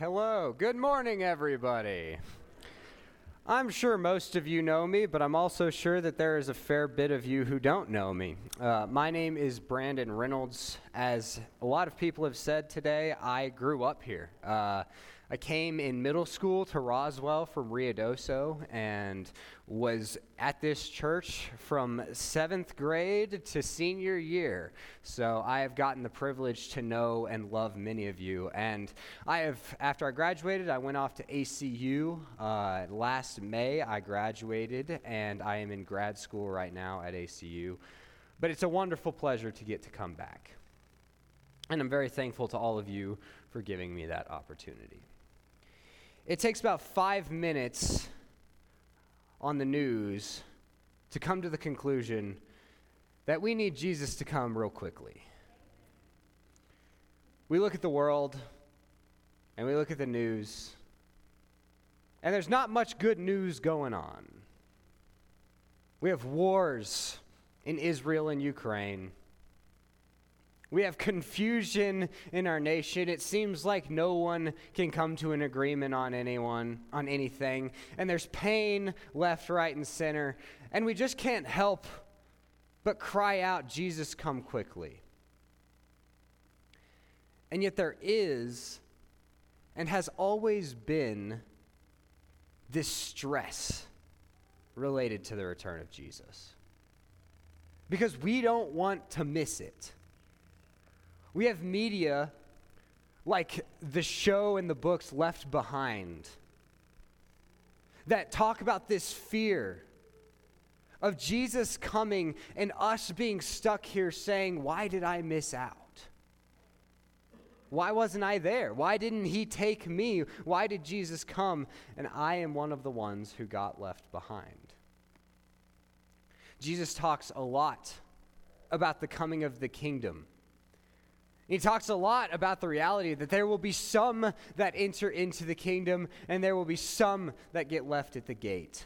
Hello, good morning, everybody. I'm sure most of you know me, but I'm also sure that there is a fair bit of you who don't know me. My name is Brandon Reynolds. As a lot of people have said today, I grew up here. I came in middle school to Roswell from Ruidoso and was at this church from 7th grade to senior year. So I have gotten the privilege to know and love many of you. And after I graduated, I went off to ACU. Last May, I graduated, and I am in grad school right now at ACU. But it's a wonderful pleasure to get to come back. And I'm very thankful to all of you for giving me that opportunity. It takes about 5 minutes on the news to come to the conclusion that we need Jesus to come real quickly. We look at the world and we look at the news, and there's not much good news going on. We have wars in Israel and Ukraine. We have confusion in our nation. It seems like no one can come to an agreement on anything. And there's pain left, right, and center. And we just can't help but cry out, Jesus, come quickly. And yet there is, and has always been, this stress related to the return of Jesus. Because we don't want to miss it. We have media like the show and the books Left Behind that talk about this fear of Jesus coming and us being stuck here saying, why did I miss out? Why wasn't I there? Why didn't he take me? Why did Jesus come? And I am one of the ones who got left behind. Jesus talks a lot about the coming of the kingdom. He talks a lot about the reality that there will be some that enter into the kingdom and there will be some that get left at the gate.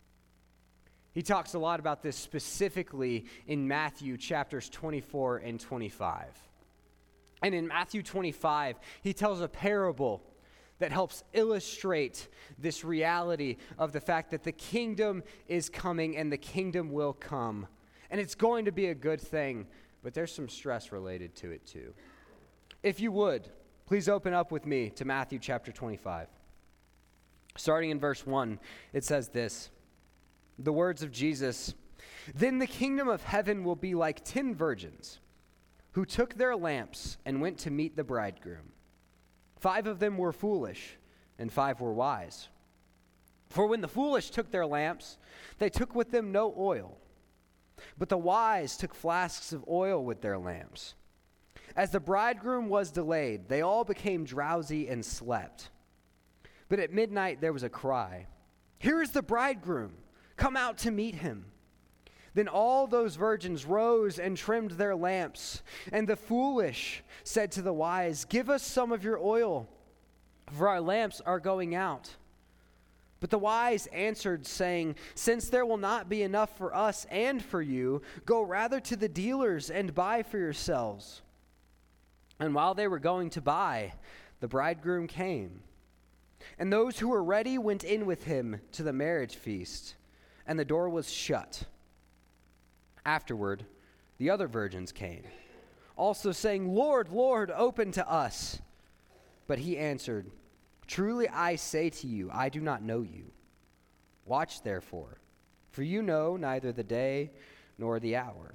He talks a lot about this specifically in Matthew chapters 24 and 25. And in Matthew 25, he tells a parable that helps illustrate this reality of the fact that the kingdom is coming and the kingdom will come. And it's going to be a good thing, but there's some stress related to it too. If you would, please open up with me to Matthew chapter 25. Starting in verse 1, it says this, the words of Jesus, "Then the kingdom of heaven will be like 10 virgins who took their lamps and went to meet the bridegroom. 5 of them were foolish, and 5 were wise. For when the foolish took their lamps, they took with them no oil. But the wise took flasks of oil with their lamps. As the bridegroom was delayed, they all became drowsy and slept. But at midnight there was a cry, 'Here is the bridegroom, come out to meet him.' Then all those virgins rose and trimmed their lamps. And the foolish said to the wise, 'Give us some of your oil, for our lamps are going out.' But the wise answered, saying, 'Since there will not be enough for us and for you, go rather to the dealers and buy for yourselves.' And while they were going to buy, the bridegroom came. And those who were ready went in with him to the marriage feast, and the door was shut. Afterward, the other virgins came, also saying, 'Lord, Lord, open to us.' But he answered, 'Truly I say to you, I do not know you. Watch therefore, for you know neither the day nor the hour.'"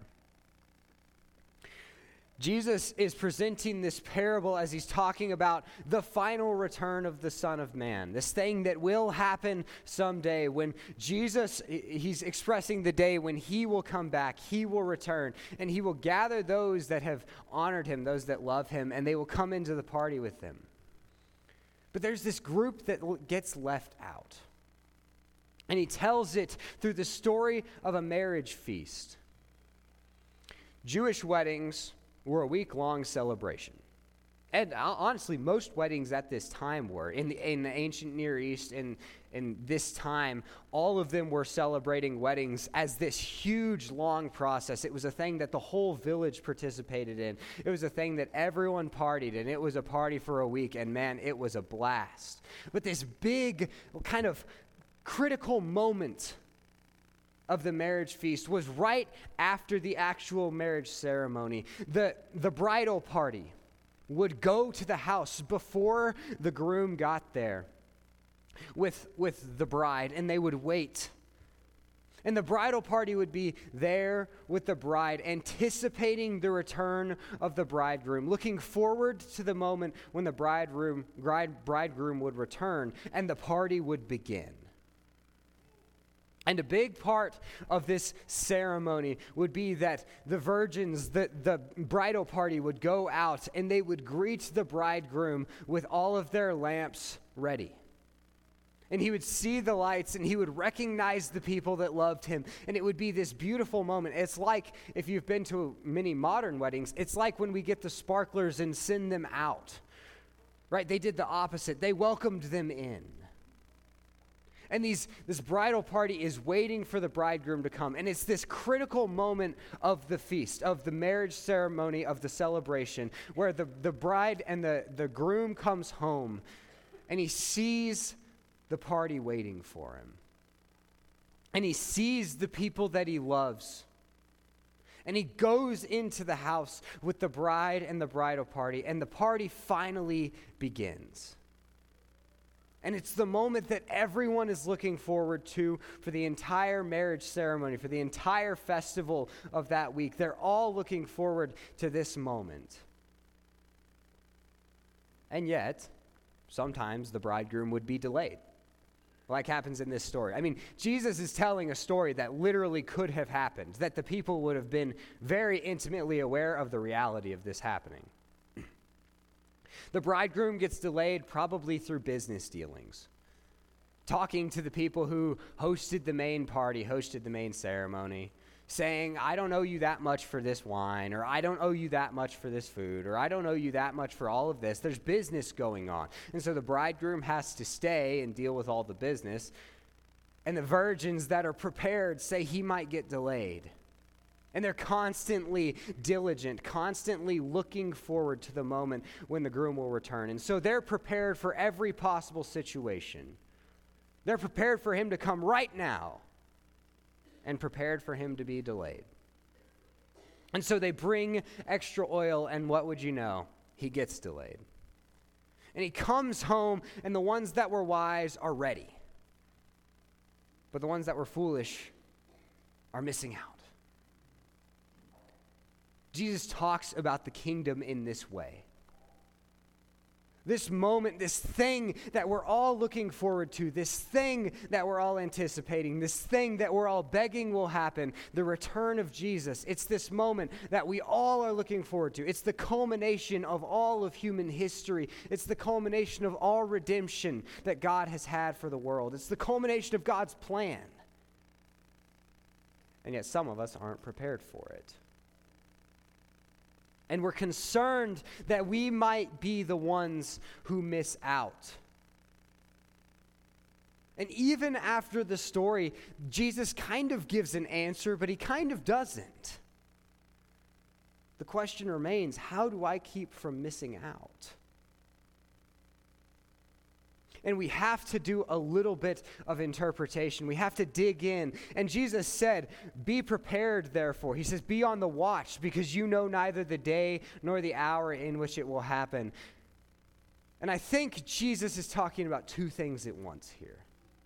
Jesus is presenting this parable as he's talking about the final return of the Son of Man, this thing that will happen someday when he's expressing the day when he will come back, he will return, and he will gather those that have honored him, those that love him, and they will come into the party with him. But there's this group that gets left out. And he tells it through the story of a marriage feast. Jewish weddings were a week-long celebration. And honestly, most weddings at this time were. In the ancient Near East, in this time, all of them were celebrating weddings as this huge, long process. It was a thing that the whole village participated in. It was a thing that everyone partied, and it was a party for a week, and man, it was a blast. But this big, kind of critical moment of the marriage feast was right after the actual marriage ceremony. The bridal party would go to the house before the groom got there with the bride, and they would wait. And the bridal party would be there with the bride, anticipating the return of the bridegroom, looking forward to the moment when the bridegroom would return, and the party would begin. And a big part of this ceremony would be that the virgins, the bridal party would go out and they would greet the bridegroom with all of their lamps ready. And he would see the lights and he would recognize the people that loved him. And it would be this beautiful moment. It's like, if you've been to many modern weddings, it's like when we get the sparklers and send them out. Right? They did the opposite. They welcomed them in. And this bridal party is waiting for the bridegroom to come. And it's this critical moment of the feast, of the marriage ceremony, of the celebration, where the bride and the groom comes home, and he sees the party waiting for him. And he sees the people that he loves. And he goes into the house with the bride and the bridal party, and the party finally begins. And it's the moment that everyone is looking forward to for the entire marriage ceremony, for the entire festival of that week. They're all looking forward to this moment. And yet, sometimes the bridegroom would be delayed, like happens in this story. I mean, Jesus is telling a story that literally could have happened, that the people would have been very intimately aware of the reality of this happening. The bridegroom gets delayed probably through business dealings, talking to the people who hosted the main party, hosted the main ceremony, saying, I don't owe you that much for this wine, or I don't owe you that much for this food, or I don't owe you that much for all of this. There's business going on. And so the bridegroom has to stay and deal with all the business. And the virgins that are prepared say he might get delayed. And they're constantly diligent, constantly looking forward to the moment when the groom will return. And so they're prepared for every possible situation. They're prepared for him to come right now and prepared for him to be delayed. And so they bring extra oil, and what would you know? He gets delayed. And he comes home, and the ones that were wise are ready. But the ones that were foolish are missing out. Jesus talks about the kingdom in this way. This moment, this thing that we're all looking forward to, this thing that we're all anticipating, this thing that we're all begging will happen, the return of Jesus. It's this moment that we all are looking forward to. It's the culmination of all of human history. It's the culmination of all redemption that God has had for the world. It's the culmination of God's plan. And yet some of us aren't prepared for it. And we're concerned that we might be the ones who miss out. And even after the story, Jesus kind of gives an answer, but he kind of doesn't. The question remains, how do I keep from missing out? And we have to do a little bit of interpretation. We have to dig in. And Jesus said, be prepared, therefore. He says, be on the watch, because you know neither the day nor the hour in which it will happen. And I think Jesus is talking about two things at once here.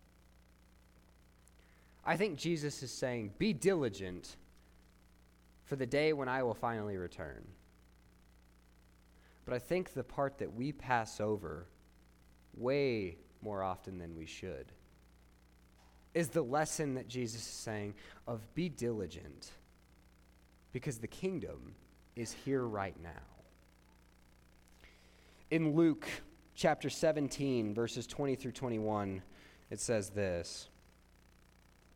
I think Jesus is saying, be diligent for the day when I will finally return. But I think the part that we pass over way more often than we should is the lesson that Jesus is saying of be diligent, because the kingdom is here right now. In Luke chapter 17, verses 20 through 21, it says this: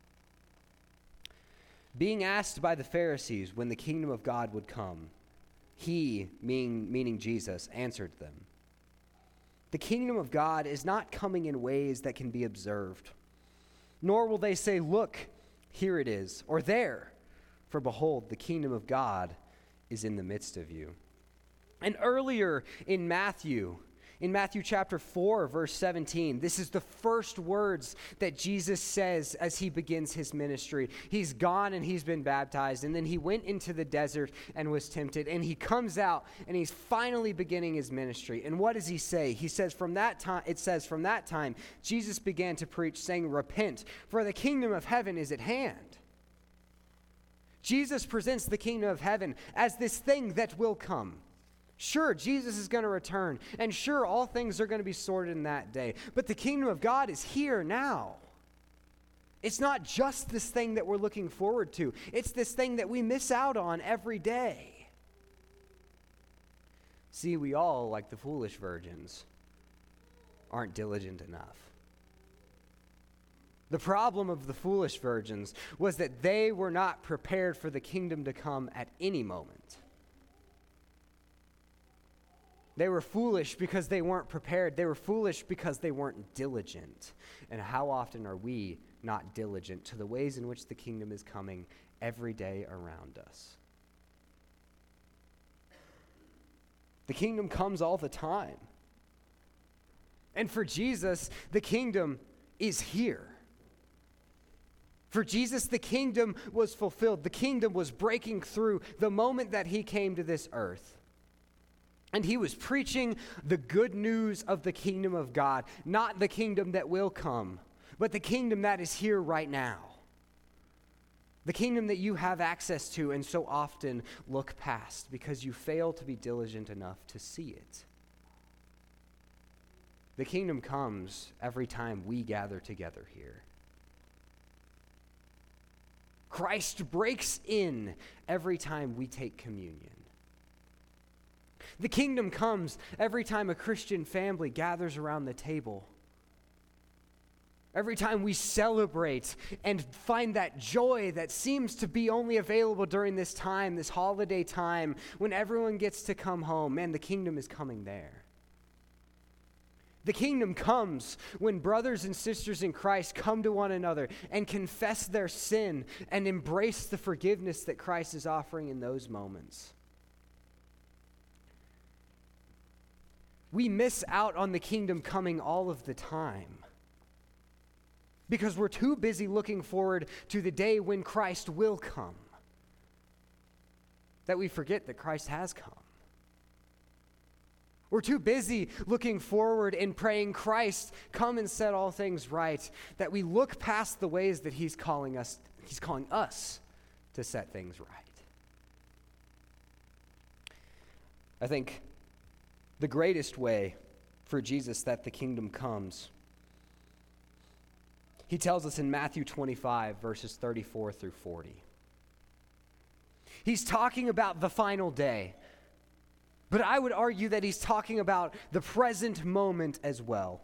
being asked by the Pharisees when the kingdom of God would come, He, meaning Jesus, answered them, "The kingdom of God is not coming in ways that can be observed, nor will they say, 'Look, here it is,' or 'There,' for behold, the kingdom of God is in the midst of you." And earlier in Matthew chapter 4, verse 17, this is the first words that Jesus says as he begins his ministry. He's gone and he's been baptized, and then he went into the desert and was tempted, and he comes out and he's finally beginning his ministry. And what does he say? He says, from that time, Jesus began to preach, saying, "Repent, for the kingdom of heaven is at hand." Jesus presents the kingdom of heaven as this thing that will come. Sure, Jesus is going to return, and sure, all things are going to be sorted in that day. But the kingdom of God is here now. It's not just this thing that we're looking forward to. It's this thing that we miss out on every day. See, we all, like the foolish virgins, aren't diligent enough. The problem of the foolish virgins was that they were not prepared for the kingdom to come at any moment. They were foolish because they weren't prepared. They were foolish because they weren't diligent. And how often are we not diligent to the ways in which the kingdom is coming every day around us? The kingdom comes all the time. And for Jesus, the kingdom is here. For Jesus, the kingdom was fulfilled. The kingdom was breaking through the moment that he came to this earth. And he was preaching the good news of the kingdom of God, not the kingdom that will come, but the kingdom that is here right now. The kingdom that you have access to and so often look past because you fail to be diligent enough to see it. The kingdom comes every time we gather together here. Christ breaks in every time we take communion. The kingdom comes every time a Christian family gathers around the table. Every time we celebrate and find that joy that seems to be only available during this time, this holiday time, when everyone gets to come home. Man, the kingdom is coming there. The kingdom comes when brothers and sisters in Christ come to one another and confess their sin and embrace the forgiveness that Christ is offering in those moments. We miss out on the kingdom coming all of the time because we're too busy looking forward to the day when Christ will come that we forget that Christ has come. We're too busy looking forward and praying, "Christ, come and set all things right," that we look past the ways that he's calling us to set things right. I think the greatest way for Jesus that the kingdom comes, he tells us in Matthew 25, verses 34 through 40. He's talking about the final day, but I would argue that he's talking about the present moment as well.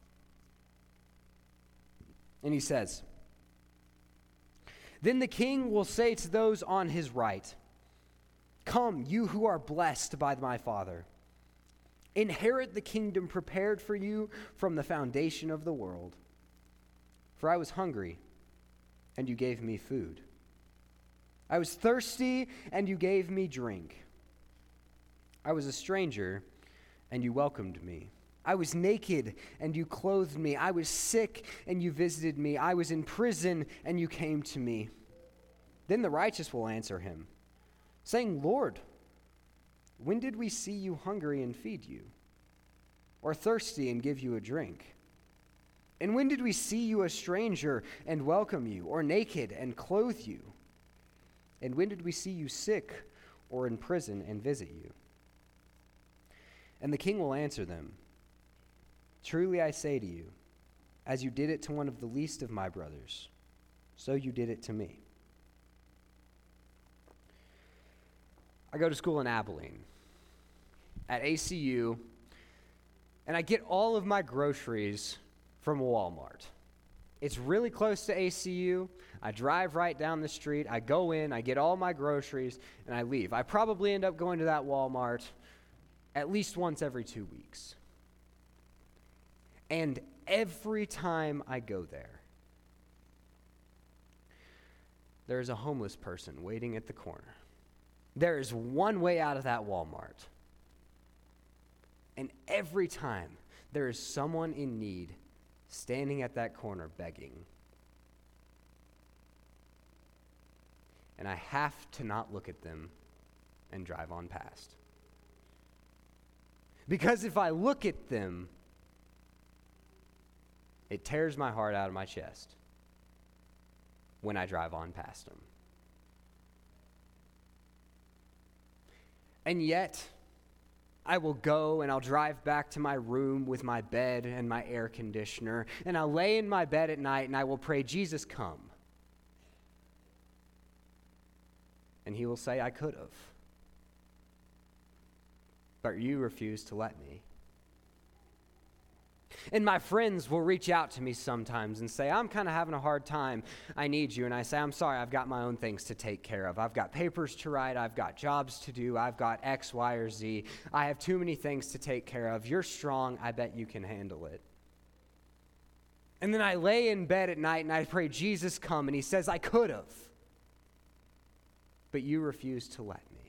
And he says, "Then the king will say to those on his right, 'Come, you who are blessed by my Father. Inherit the kingdom prepared for you from the foundation of the world. For I was hungry, and you gave me food. I was thirsty, and you gave me drink. I was a stranger, and you welcomed me. I was naked, and you clothed me. I was sick, and you visited me. I was in prison, and you came to me.' Then the righteous will answer him, saying, 'Lord, when did we see you hungry and feed you, or thirsty and give you a drink? And when did we see you a stranger and welcome you, or naked and clothe you? And when did we see you sick or in prison and visit you?' And the king will answer them, 'Truly I say to you, as you did it to one of the least of my brothers, so you did it to me.'" I go to school in Abilene at ACU, and I get all of my groceries from Walmart. It's really close to ACU. I drive right down the street. I go in, I get all my groceries, and I leave. I probably end up going to that Walmart at least once every 2 weeks. And every time I go there, there's a homeless person waiting at the corner. There is one way out of that Walmart. And every time there is someone in need standing at that corner begging. And I have to not look at them and drive on past. Because if I look at them, it tears my heart out of my chest when I drive on past them. And yet, I will go and I'll drive back to my room with my bed and my air conditioner, and I'll lay in my bed at night and I will pray, Jesus, come. And he will say, I could have. But you refused to let me. And my friends will reach out to me sometimes and say, I'm kind of having a hard time. I need you. And I say, I'm sorry, I've got my own things to take care of. I've got papers to write. I've got jobs to do. I've got X, Y, or Z. I have too many things to take care of. You're strong. I bet you can handle it. And then I lay in bed at night and I pray, Jesus, come. And he says, I could have. But you refused to let me.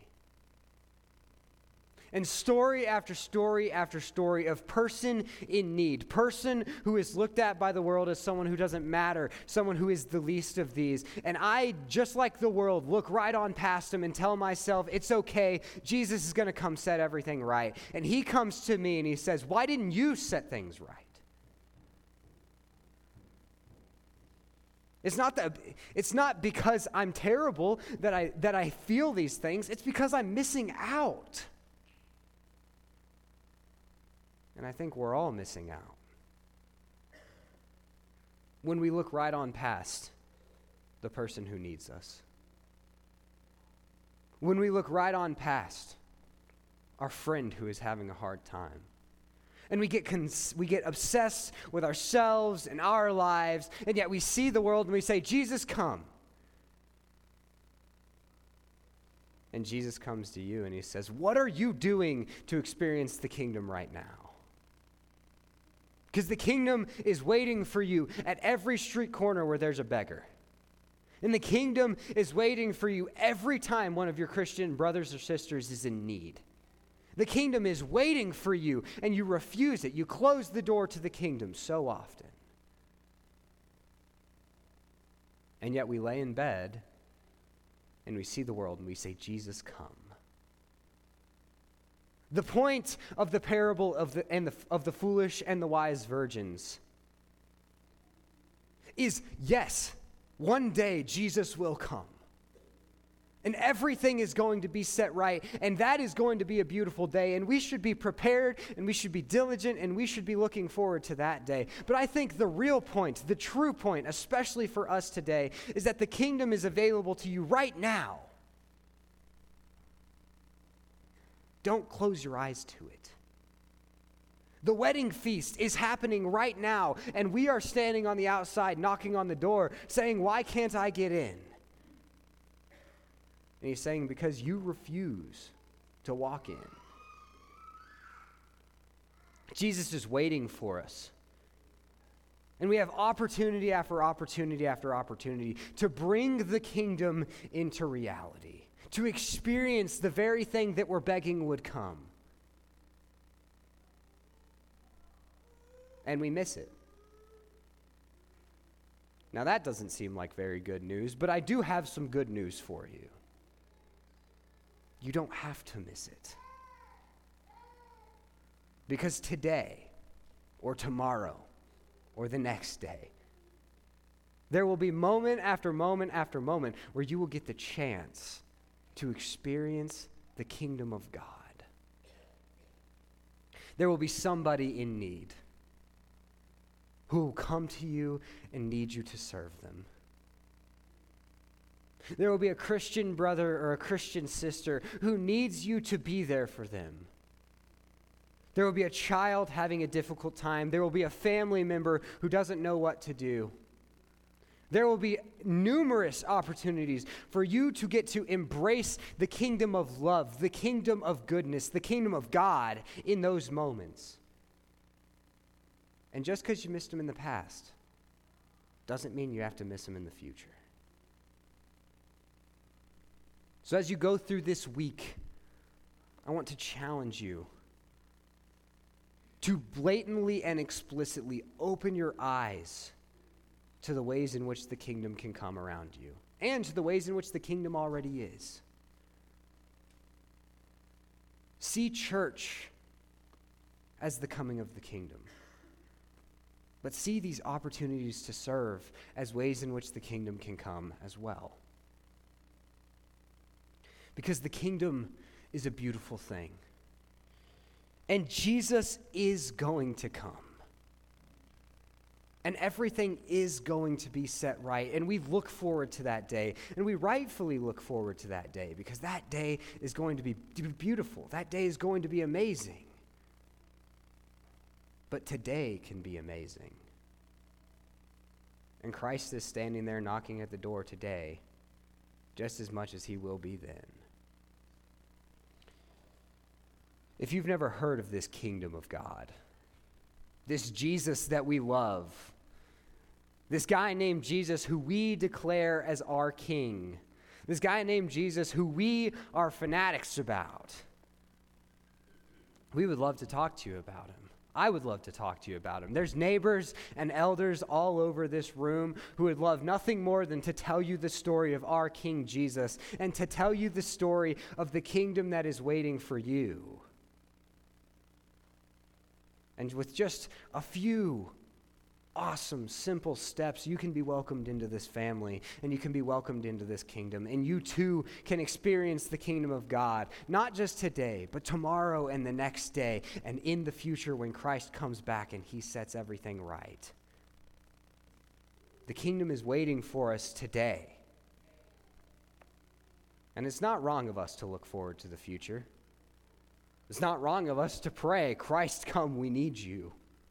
And story after story after story of person in need, person who is looked at by the world as someone who doesn't matter, someone who is the least of these. And I, just like the world, look right on past them and tell myself, it's okay, Jesus is going to come set everything right. And he comes to me and he says, why didn't you set things right? It's not because I'm terrible that I feel these things. It's because I'm missing out. And I think we're all missing out when we look right on past the person who needs us. When we look right on past our friend who is having a hard time. And we get obsessed with ourselves and our lives, and yet we see the world and we say, Jesus, come. And Jesus comes to you and he says, what are you doing to experience the kingdom right now? Because the kingdom is waiting for you at every street corner where there's a beggar. And the kingdom is waiting for you every time one of your Christian brothers or sisters is in need. The kingdom is waiting for you, and you refuse it. You close the door to the kingdom so often. And yet we lay in bed, and we see the world, and we say, Jesus, come. The point of the parable of the foolish and the wise virgins is, yes, one day Jesus will come. And everything is going to be set right, and that is going to be a beautiful day, and we should be prepared, and we should be diligent, and we should be looking forward to that day. But I think the real point, the true point, especially for us today, is that the kingdom is available to you right now. Don't close your eyes to it. The wedding feast is happening right now, and we are standing on the outside, knocking on the door, saying, why can't I get in? And he's saying, because you refuse to walk in. Jesus is waiting for us. And we have opportunity after opportunity after opportunity to bring the kingdom into reality, to experience the very thing that we're begging would come. And we miss it. Now that doesn't seem like very good news, but I do have some good news for you. You don't have to miss it. Because today, or tomorrow, or the next day, there will be moment after moment after moment where you will get the chance to experience the kingdom of God. There will be somebody in need who will come to you and need you to serve them. There will be a Christian brother or a Christian sister who needs you to be there for them. There will be a child having a difficult time. There will be a family member who doesn't know what to do. There will be numerous opportunities for you to get to embrace the kingdom of love, the kingdom of goodness, the kingdom of God in those moments. And just because you missed him in the past doesn't mean you have to miss him in the future. So as you go through this week, I want to challenge you to blatantly and explicitly open your eyes to the ways in which the kingdom can come around you and to the ways in which the kingdom already is. See church as the coming of the kingdom, but see these opportunities to serve as ways in which the kingdom can come as well. Because the kingdom is a beautiful thing. And Jesus is going to come. And everything is going to be set right. And we look forward to that day. And we rightfully look forward to that day because that day is going to be beautiful. That day is going to be amazing. But today can be amazing. And Christ is standing there knocking at the door today just as much as he will be then. If you've never heard of this kingdom of God, this Jesus that we love, this guy named Jesus who we declare as our king, this guy named Jesus who we are fanatics about, we would love to talk to you about him. I would love to talk to you about him. There's neighbors and elders all over this room who would love nothing more than to tell you the story of our King Jesus and to tell you the story of the kingdom that is waiting for you. And with just a few awesome, simple steps, you can be welcomed into this family, and you can be welcomed into this kingdom, and you too can experience the kingdom of God, not just today, but tomorrow and the next day, and in the future when Christ comes back and he sets everything right. The kingdom is waiting for us today. And it's not wrong of us to look forward to the future. It's not wrong of us to pray, Christ, come, we need you.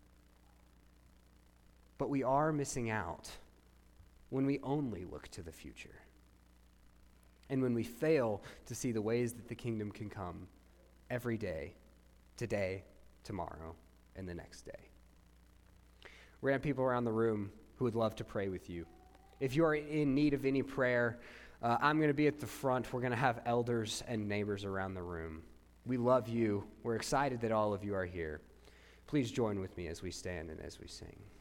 But we are missing out when we only look to the future and when we fail to see the ways that the kingdom can come every day, today, tomorrow, and the next day. We're going to have people around the room who would love to pray with you. If you are in need of any prayer, I'm going to be at the front. We're going to have elders and neighbors around the room. We love you. We're excited that all of you are here. Please join with me as we stand and as we sing.